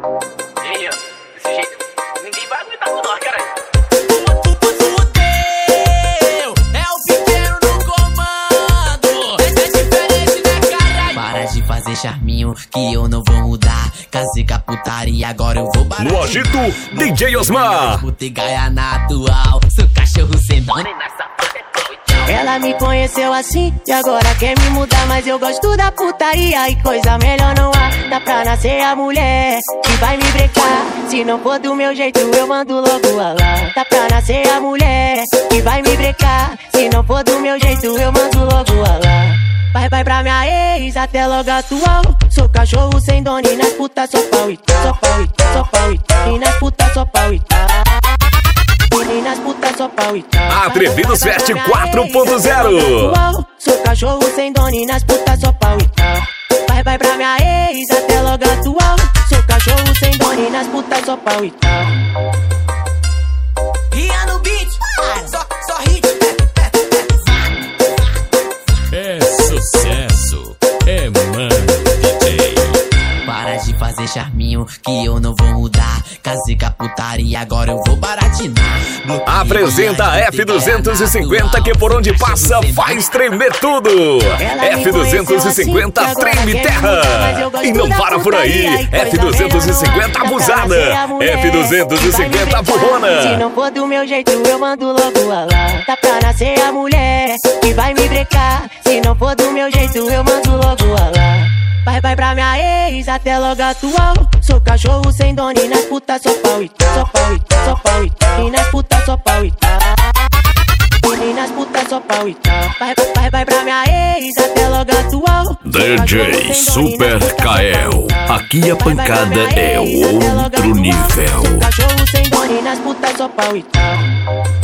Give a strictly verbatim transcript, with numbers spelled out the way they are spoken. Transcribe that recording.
E aí, ó, desse jeito, ninguém vai aguentar com nós, caralho. Fudeu, é o pequeno no comando. É diferente, né, caralho? Para de fazer charminho, que eu não vou mudar. Casei com a putaria, agora eu vou parar. No agito, D J Osmar. Botei gaia na atual, sou cachorro sem dono e na safada é tchau. Ela me conheceu assim e agora quer me mudar, mas eu gosto da putaria e coisa melhor não há. Dá pra nascer a mulher que vai me brecar. Se não for do meu jeito eu mando logo a lá. Dá pra nascer a mulher que vai me brecar. Se não for do meu jeito eu mando logo a lá. Vai, vai pra minha ex até logo atual. Sou cachorro sem dono e nas putas só pau e tá. Só pau e tá, só pau e tá. E nas putas só pau e tá. E nas putas só pau e tá. Atrevidos Fest quatro ponto zero. Sou cachorro sem dono e nas putas só pau e tá. Vai, vai pra minha ex até logo atual. Sou cachorro sem dono e nas putas só pau e tá. Ria no beat, só, só hit. É sucesso, é mano D J. Para de fazer charminho, que eu não vou mudar. Casei com a putaria, agora eu vou baratinar. Apresenta a F duzentos e cinquenta, que por onde passa faz tremer tudo. F duzentos e cinquenta treme terra. E não para por aí. F duzentos e cinquenta abusada. F duzentos e cinquenta Se burrona. não for do meu jeito eu mando logo a lá. Dá pra nascer a mulher que vai me brecar. Se não for do meu jeito eu mando logo a lá. Vai, vai pra minha ex até logo atual. Sou cachorro sem dono e nas putas só pau e tá. Só pau e tá, só pau e tá. E nas putas só pau e tá. E nas putas só pau e tá. Vai, vai, vai pra minha ex até logo atual. D J Super Kael. Aqui a pancada é outro nível. Sou cachorro sem dono e nas putas só pau e tá.